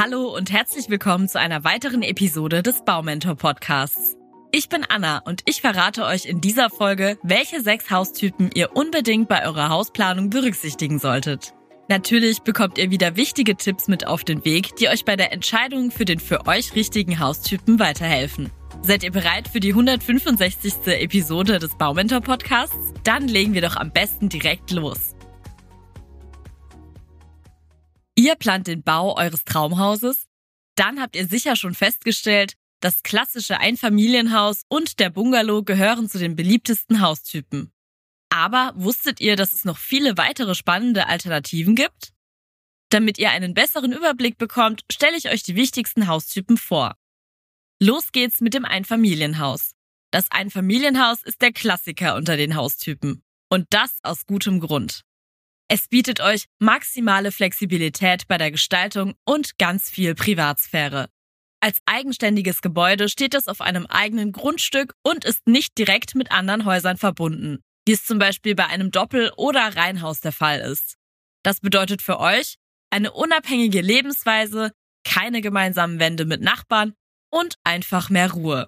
Hallo und herzlich willkommen zu einer weiteren Episode des Baumentor Podcasts. Ich bin Anna und ich verrate euch in dieser Folge, welche 6 Haustypen ihr unbedingt bei eurer Hausplanung berücksichtigen solltet. Natürlich bekommt ihr wieder wichtige Tipps mit auf den Weg, die euch bei der Entscheidung für den für euch richtigen Haustypen weiterhelfen. Seid ihr bereit für die 165. Episode des Baumentor Podcasts? Dann legen wir doch am besten direkt los. Ihr plant den Bau eures Traumhauses? Dann habt ihr sicher schon festgestellt, das klassische Einfamilienhaus und der Bungalow gehören zu den beliebtesten Haustypen. Aber wusstet ihr, dass es noch viele weitere spannende Alternativen gibt? Damit ihr einen besseren Überblick bekommt, stelle ich euch die wichtigsten Haustypen vor. Los geht's mit dem Einfamilienhaus. Das Einfamilienhaus ist der Klassiker unter den Haustypen. Und das aus gutem Grund. Es bietet euch maximale Flexibilität bei der Gestaltung und ganz viel Privatsphäre. Als eigenständiges Gebäude steht es auf einem eigenen Grundstück und ist nicht direkt mit anderen Häusern verbunden, wie es zum Beispiel bei einem Doppel- oder Reihenhaus der Fall ist. Das bedeutet für euch eine unabhängige Lebensweise, keine gemeinsamen Wände mit Nachbarn und einfach mehr Ruhe.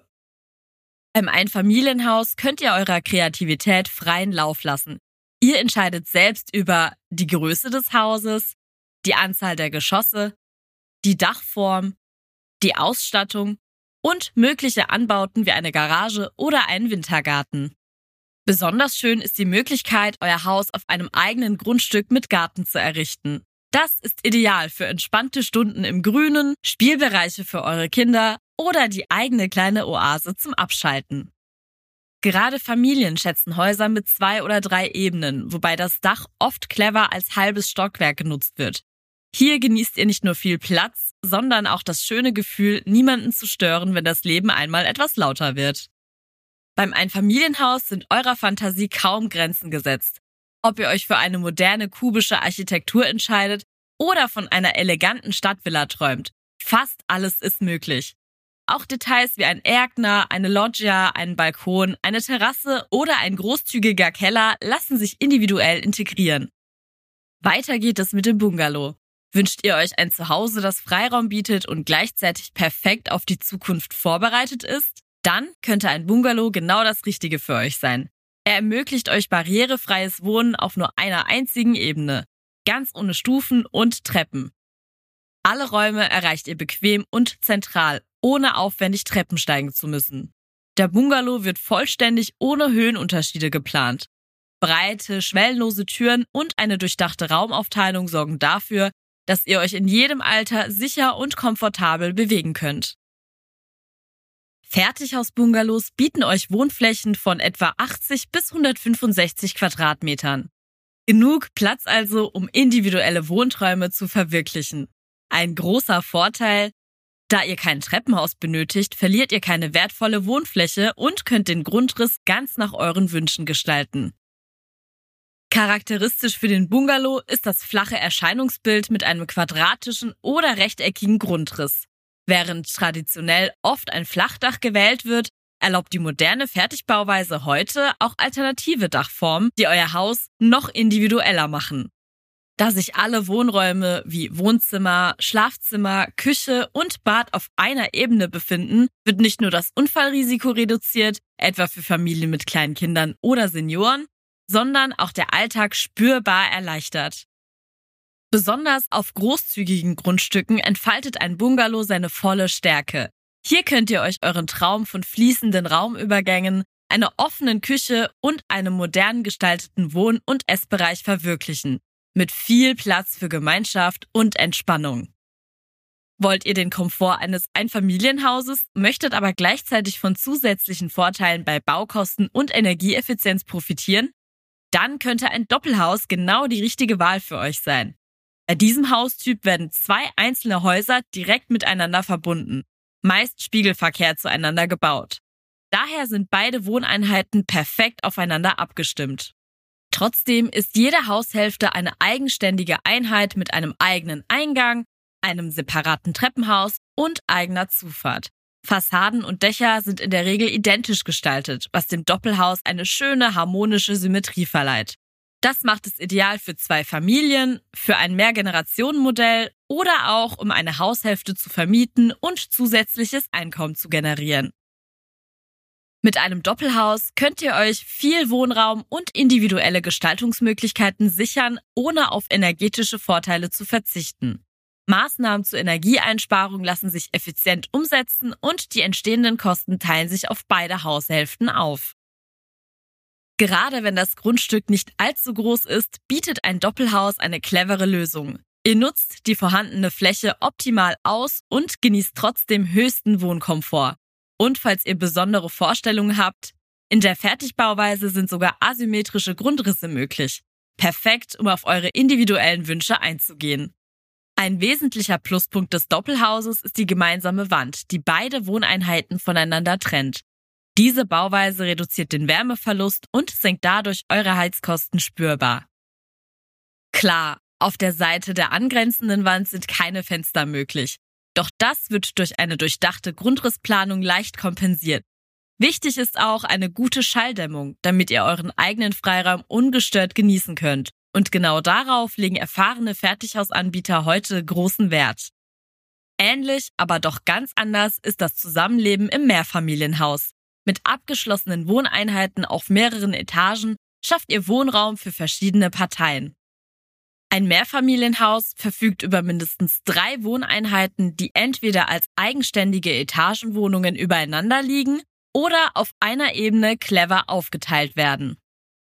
Im Einfamilienhaus könnt ihr eurer Kreativität freien Lauf lassen. Ihr entscheidet selbst über die Größe des Hauses, die Anzahl der Geschosse, die Dachform, die Ausstattung und mögliche Anbauten wie eine Garage oder einen Wintergarten. Besonders schön ist die Möglichkeit, euer Haus auf einem eigenen Grundstück mit Garten zu errichten. Das ist ideal für entspannte Stunden im Grünen, Spielbereiche für eure Kinder oder die eigene kleine Oase zum Abschalten. Gerade Familien schätzen Häuser mit 2 oder 3 Ebenen, wobei das Dach oft clever als halbes Stockwerk genutzt wird. Hier genießt ihr nicht nur viel Platz, sondern auch das schöne Gefühl, niemanden zu stören, wenn das Leben einmal etwas lauter wird. Beim Einfamilienhaus sind eurer Fantasie kaum Grenzen gesetzt. Ob ihr euch für eine moderne kubische Architektur entscheidet oder von einer eleganten Stadtvilla träumt, fast alles ist möglich. Auch Details wie ein Erker, eine Loggia, einen Balkon, eine Terrasse oder ein großzügiger Keller lassen sich individuell integrieren. Weiter geht es mit dem Bungalow. Wünscht ihr euch ein Zuhause, das Freiraum bietet und gleichzeitig perfekt auf die Zukunft vorbereitet ist? Dann könnte ein Bungalow genau das Richtige für euch sein. Er ermöglicht euch barrierefreies Wohnen auf nur einer einzigen Ebene, ganz ohne Stufen und Treppen. Alle Räume erreicht ihr bequem und zentral, ohne aufwendig Treppen steigen zu müssen. Der Bungalow wird vollständig ohne Höhenunterschiede geplant. Breite, schwellenlose Türen und eine durchdachte Raumaufteilung sorgen dafür, dass ihr euch in jedem Alter sicher und komfortabel bewegen könnt. Fertighaus-Bungalows bieten euch Wohnflächen von etwa 80 bis 165 Quadratmetern. Genug Platz also, um individuelle Wohnträume zu verwirklichen. Ein großer Vorteil: Da ihr kein Treppenhaus benötigt, verliert ihr keine wertvolle Wohnfläche und könnt den Grundriss ganz nach euren Wünschen gestalten. Charakteristisch für den Bungalow ist das flache Erscheinungsbild mit einem quadratischen oder rechteckigen Grundriss. Während traditionell oft ein Flachdach gewählt wird, erlaubt die moderne Fertigbauweise heute auch alternative Dachformen, die euer Haus noch individueller machen. Da sich alle Wohnräume wie Wohnzimmer, Schlafzimmer, Küche und Bad auf einer Ebene befinden, wird nicht nur das Unfallrisiko reduziert, etwa für Familien mit kleinen Kindern oder Senioren, sondern auch der Alltag spürbar erleichtert. Besonders auf großzügigen Grundstücken entfaltet ein Bungalow seine volle Stärke. Hier könnt ihr euch euren Traum von fließenden Raumübergängen, einer offenen Küche und einem modern gestalteten Wohn- und Essbereich verwirklichen. Mit viel Platz für Gemeinschaft und Entspannung. Wollt ihr den Komfort eines Einfamilienhauses, möchtet aber gleichzeitig von zusätzlichen Vorteilen bei Baukosten und Energieeffizienz profitieren? Dann könnte ein Doppelhaus genau die richtige Wahl für euch sein. Bei diesem Haustyp werden 2 einzelne Häuser direkt miteinander verbunden, meist spiegelverkehrt zueinander gebaut. Daher sind beide Wohneinheiten perfekt aufeinander abgestimmt. Trotzdem ist jede Haushälfte eine eigenständige Einheit mit einem eigenen Eingang, einem separaten Treppenhaus und eigener Zufahrt. Fassaden und Dächer sind in der Regel identisch gestaltet, was dem Doppelhaus eine schöne, harmonische Symmetrie verleiht. Das macht es ideal für 2 Familien, für ein Mehrgenerationenmodell oder auch um eine Haushälfte zu vermieten und zusätzliches Einkommen zu generieren. Mit einem Doppelhaus könnt ihr euch viel Wohnraum und individuelle Gestaltungsmöglichkeiten sichern, ohne auf energetische Vorteile zu verzichten. Maßnahmen zur Energieeinsparung lassen sich effizient umsetzen und die entstehenden Kosten teilen sich auf beide Haushälften auf. Gerade wenn das Grundstück nicht allzu groß ist, bietet ein Doppelhaus eine clevere Lösung. Ihr nutzt die vorhandene Fläche optimal aus und genießt trotzdem höchsten Wohnkomfort. Und falls ihr besondere Vorstellungen habt, in der Fertigbauweise sind sogar asymmetrische Grundrisse möglich. Perfekt, um auf eure individuellen Wünsche einzugehen. Ein wesentlicher Pluspunkt des Doppelhauses ist die gemeinsame Wand, die beide Wohneinheiten voneinander trennt. Diese Bauweise reduziert den Wärmeverlust und senkt dadurch eure Heizkosten spürbar. Klar, auf der Seite der angrenzenden Wand sind keine Fenster möglich. Doch das wird durch eine durchdachte Grundrissplanung leicht kompensiert. Wichtig ist auch eine gute Schalldämmung, damit ihr euren eigenen Freiraum ungestört genießen könnt. Und genau darauf legen erfahrene Fertighausanbieter heute großen Wert. Ähnlich, aber doch ganz anders ist das Zusammenleben im Mehrfamilienhaus. Mit abgeschlossenen Wohneinheiten auf mehreren Etagen schafft ihr Wohnraum für verschiedene Parteien. Ein Mehrfamilienhaus verfügt über mindestens 3 Wohneinheiten, die entweder als eigenständige Etagenwohnungen übereinander liegen oder auf einer Ebene clever aufgeteilt werden.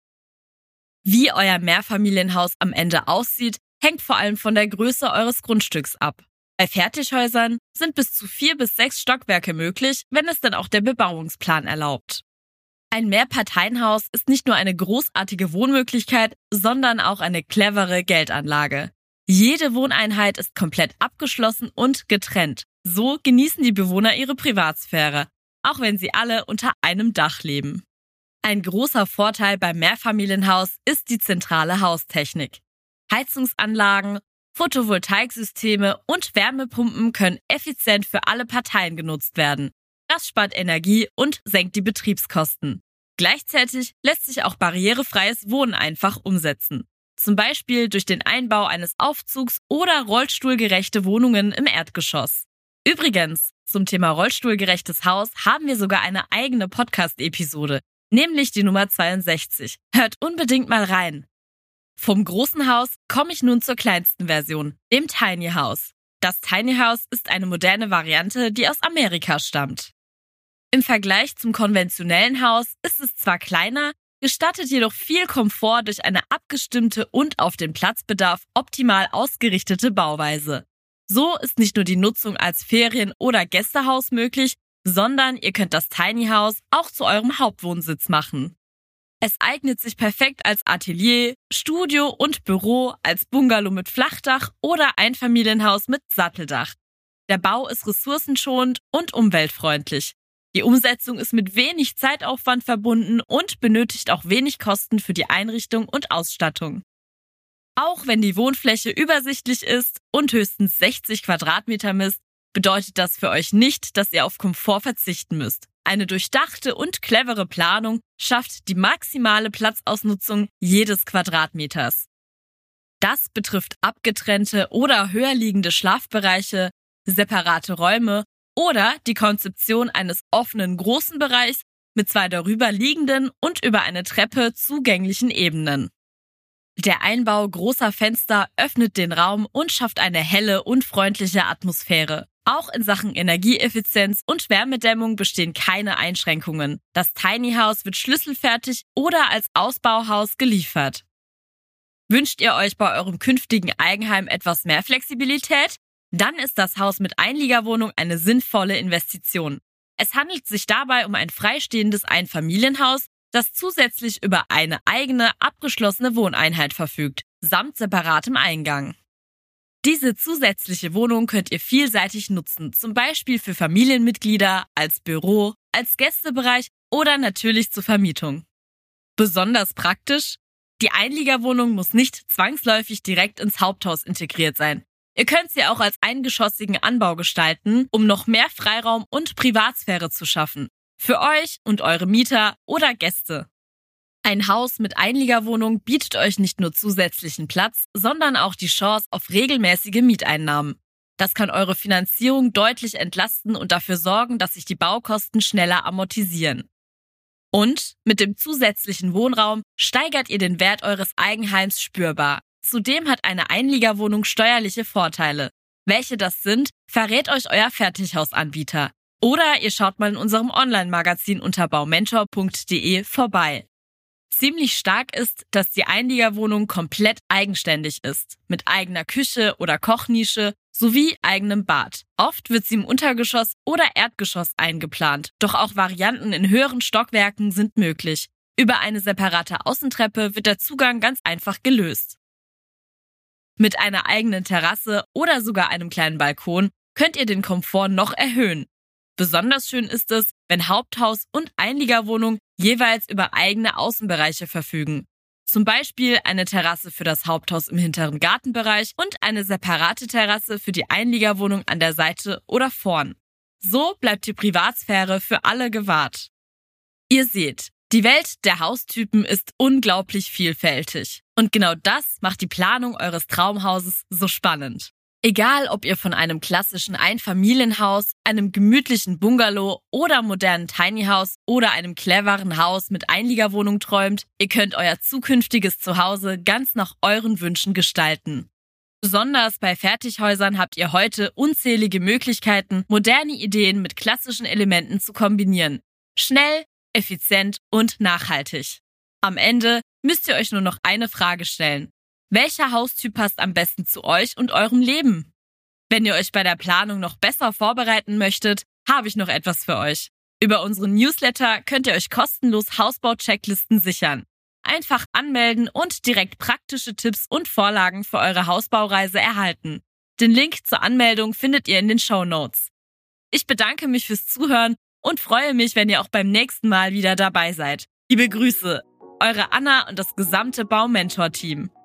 Wie euer Mehrfamilienhaus am Ende aussieht, hängt vor allem von der Größe eures Grundstücks ab. Bei Fertighäusern sind bis zu 4 bis 6 Stockwerke möglich, wenn es dann auch der Bebauungsplan erlaubt. Ein Mehrparteienhaus ist nicht nur eine großartige Wohnmöglichkeit, sondern auch eine clevere Geldanlage. Jede Wohneinheit ist komplett abgeschlossen und getrennt. So genießen die Bewohner ihre Privatsphäre, auch wenn sie alle unter einem Dach leben. Ein großer Vorteil beim Mehrfamilienhaus ist die zentrale Haustechnik. Heizungsanlagen, Photovoltaiksysteme und Wärmepumpen können effizient für alle Parteien genutzt werden. Das spart Energie und senkt die Betriebskosten. Gleichzeitig lässt sich auch barrierefreies Wohnen einfach umsetzen. Zum Beispiel durch den Einbau eines Aufzugs oder rollstuhlgerechte Wohnungen im Erdgeschoss. Übrigens, zum Thema rollstuhlgerechtes Haus haben wir sogar eine eigene Podcast-Episode, nämlich die Nummer 62. Hört unbedingt mal rein. Vom großen Haus komme ich nun zur kleinsten Version, dem Tiny House. Das Tiny House ist eine moderne Variante, die aus Amerika stammt. Im Vergleich zum konventionellen Haus ist es zwar kleiner, gestattet jedoch viel Komfort durch eine abgestimmte und auf den Platzbedarf optimal ausgerichtete Bauweise. So ist nicht nur die Nutzung als Ferien- oder Gästehaus möglich, sondern ihr könnt das Tiny House auch zu eurem Hauptwohnsitz machen. Es eignet sich perfekt als Atelier, Studio und Büro, als Bungalow mit Flachdach oder Einfamilienhaus mit Satteldach. Der Bau ist ressourcenschonend und umweltfreundlich. Die Umsetzung ist mit wenig Zeitaufwand verbunden und benötigt auch wenig Kosten für die Einrichtung und Ausstattung. Auch wenn die Wohnfläche übersichtlich ist und höchstens 60 Quadratmeter misst, bedeutet das für euch nicht, dass ihr auf Komfort verzichten müsst. Eine durchdachte und clevere Planung schafft die maximale Platzausnutzung jedes Quadratmeters. Das betrifft abgetrennte oder höher liegende Schlafbereiche, separate Räume oder die Konzeption eines offenen großen Bereichs mit 2 darüber liegenden und über eine Treppe zugänglichen Ebenen. Der Einbau großer Fenster öffnet den Raum und schafft eine helle und freundliche Atmosphäre. Auch in Sachen Energieeffizienz und Wärmedämmung bestehen keine Einschränkungen. Das Tiny House wird schlüsselfertig oder als Ausbauhaus geliefert. Wünscht ihr euch bei eurem künftigen Eigenheim etwas mehr Flexibilität? Dann ist das Haus mit Einliegerwohnung eine sinnvolle Investition. Es handelt sich dabei um ein freistehendes Einfamilienhaus, das zusätzlich über eine eigene, abgeschlossene Wohneinheit verfügt, samt separatem Eingang. Diese zusätzliche Wohnung könnt ihr vielseitig nutzen, zum Beispiel für Familienmitglieder, als Büro, als Gästebereich oder natürlich zur Vermietung. Besonders praktisch: Die Einliegerwohnung muss nicht zwangsläufig direkt ins Haupthaus integriert sein. Ihr könnt sie auch als eingeschossigen Anbau gestalten, um noch mehr Freiraum und Privatsphäre zu schaffen. Für euch und eure Mieter oder Gäste. Ein Haus mit Einliegerwohnung bietet euch nicht nur zusätzlichen Platz, sondern auch die Chance auf regelmäßige Mieteinnahmen. Das kann eure Finanzierung deutlich entlasten und dafür sorgen, dass sich die Baukosten schneller amortisieren. Und mit dem zusätzlichen Wohnraum steigert ihr den Wert eures Eigenheims spürbar. Zudem hat eine Einliegerwohnung steuerliche Vorteile. Welche das sind, verrät euch euer Fertighausanbieter. Oder ihr schaut mal in unserem Online-Magazin unter baumentor.de vorbei. Ziemlich stark ist, dass die Einliegerwohnung komplett eigenständig ist, mit eigener Küche oder Kochnische sowie eigenem Bad. Oft wird sie im Untergeschoss oder Erdgeschoss eingeplant, doch auch Varianten in höheren Stockwerken sind möglich. Über eine separate Außentreppe wird der Zugang ganz einfach gelöst. Mit einer eigenen Terrasse oder sogar einem kleinen Balkon könnt ihr den Komfort noch erhöhen. Besonders schön ist es, wenn Haupthaus und Einliegerwohnung jeweils über eigene Außenbereiche verfügen. Zum Beispiel eine Terrasse für das Haupthaus im hinteren Gartenbereich und eine separate Terrasse für die Einliegerwohnung an der Seite oder vorn. So bleibt die Privatsphäre für alle gewahrt. Ihr seht, die Welt der Haustypen ist unglaublich vielfältig. Und genau das macht die Planung eures Traumhauses so spannend. Egal, ob ihr von einem klassischen Einfamilienhaus, einem gemütlichen Bungalow oder modernen Tiny House oder einem cleveren Haus mit Einliegerwohnung träumt, ihr könnt euer zukünftiges Zuhause ganz nach euren Wünschen gestalten. Besonders bei Fertighäusern habt ihr heute unzählige Möglichkeiten, moderne Ideen mit klassischen Elementen zu kombinieren. Schnell, effizient und nachhaltig. Am Ende müsst ihr euch nur noch eine Frage stellen. Welcher Haustyp passt am besten zu euch und eurem Leben? Wenn ihr euch bei der Planung noch besser vorbereiten möchtet, habe ich noch etwas für euch. Über unseren Newsletter könnt ihr euch kostenlos Hausbau-Checklisten sichern. Einfach anmelden und direkt praktische Tipps und Vorlagen für eure Hausbaureise erhalten. Den Link zur Anmeldung findet ihr in den Shownotes. Ich bedanke mich fürs Zuhören und freue mich, wenn ihr auch beim nächsten Mal wieder dabei seid. Liebe Grüße, eure Anna und das gesamte Baumentor-Team.